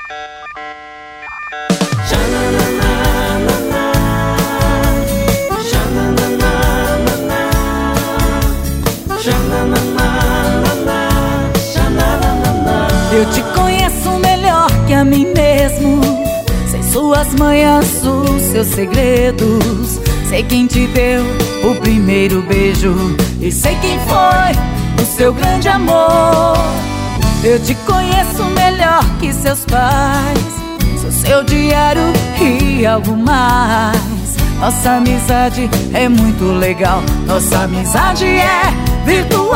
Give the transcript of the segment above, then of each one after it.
Eu te conheço melhor que a mim mesmo. Sei suas manhas, os seus segredos. Sei quem te deu o primeiro beijo e sei quem foi o seu grande amor. Eu te conheço melhor que seus pais. Sou seu diário e algo mais. Nossa amizade é muito legal. Nossa amizade é virtual.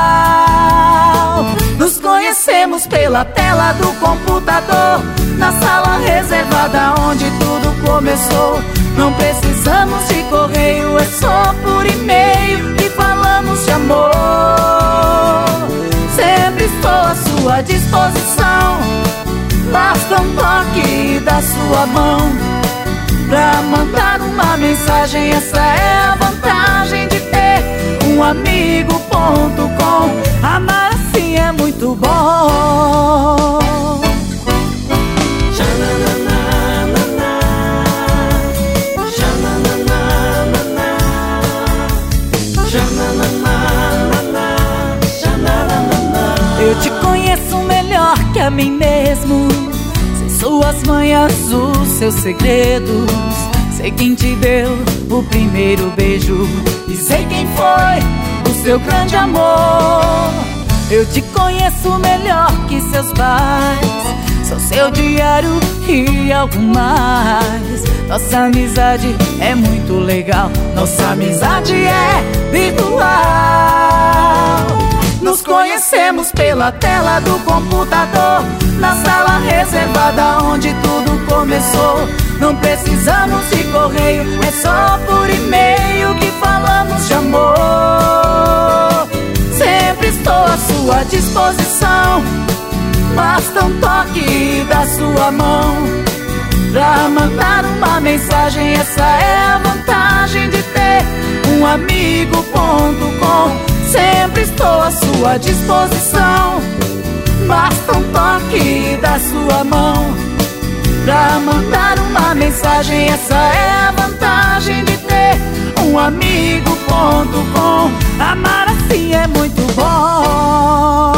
Nos conhecemos pela tela do computador, na sala reservada onde tudo começou. Não precisamos de correio, é só por e-mail que falamos de amor. Sempre estou à sua disposição, basta um toque da sua mão pra mandar uma mensagem. Essa é a vantagem de ter um amigo.com. Amar assim é muito bom. Eu te conheço melhor que a mim mesmo. Sei suas manhas, os seus segredos. Sei quem te deu o primeiro beijo e sei quem foi o seu grande amor. Eu te conheço melhor que seus pais. Sou seu diário e algo mais. Nossa amizade é muito legal. Nossa amizade é virtual. Nos conhecemos pela tela do computador, na sala reservada onde tudo começou. Não precisamos de correio, é só por e-mail que falamos de amor. Sempre estou à sua disposição, basta um toque da sua mão pra mandar uma mensagem. Essa é a vantagem de ter um amigo.com. Sempre estou à sua disposição, basta um toque da sua mão pra mandar uma mensagem. Essa é a vantagem de ter um amigo.com. Amar assim é muito bom.